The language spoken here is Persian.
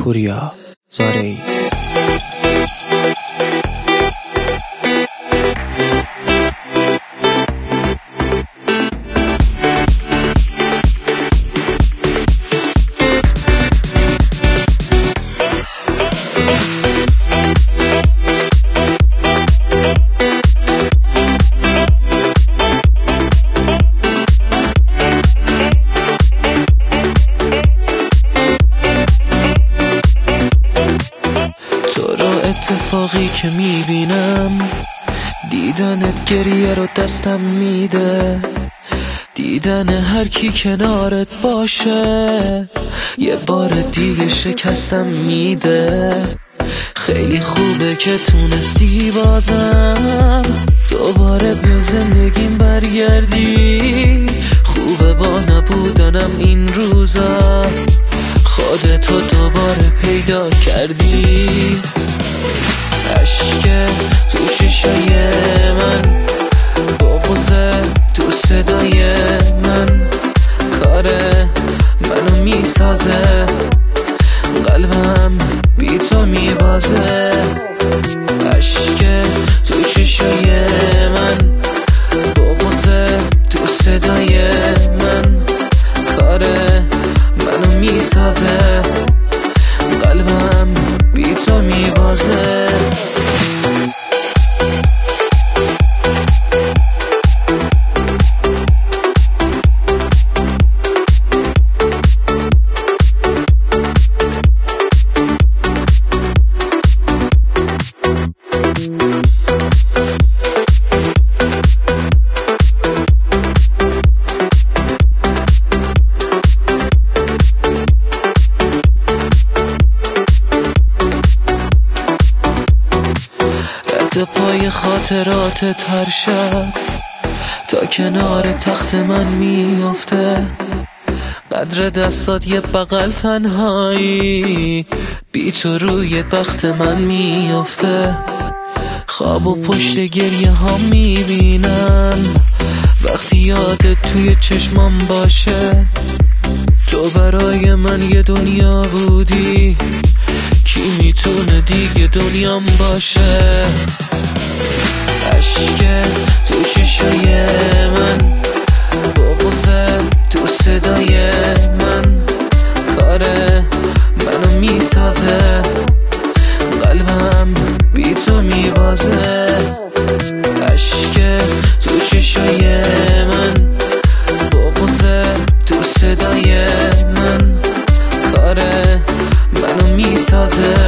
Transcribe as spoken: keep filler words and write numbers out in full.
پوریا زارعی. اتفاقی که میبینم دیدنت گریه رو دستم میده، دیدن هر کی کنارت باشه یه بار دیگه شکستم میده. خیلی خوبه که تونستی بازم دوباره به زندگیم برگردی، خوبه با نبودنم این روزا خودتو دوباره پیدا کردی. عشق تو چشای من، بغضه تو صدای من، کاره منو میسازه، قلبم بی تو میبازه. عشق تو چشای من، بغضه تو صدای من، کاره منو میسازه، قلبم بی تو میبازه. پای خاطراتت هر شب تا کنار تخت من میافته، قدر دستات یه بغل تنهایی بی تو روی بخت من میافته. خواب و پشت گریه ها میبینم وقتی یادت توی چشمام باشه، تو برای من یه دنیا بودی، کی میتونه دیگه دنیام باشه. عشق تو چشای من، بغضه تو صدای من، کاره منو میسازه، قلبم بی تو میبازه. عشق تو چشای من، بغضه تو صدای من، کاره منو میسازه،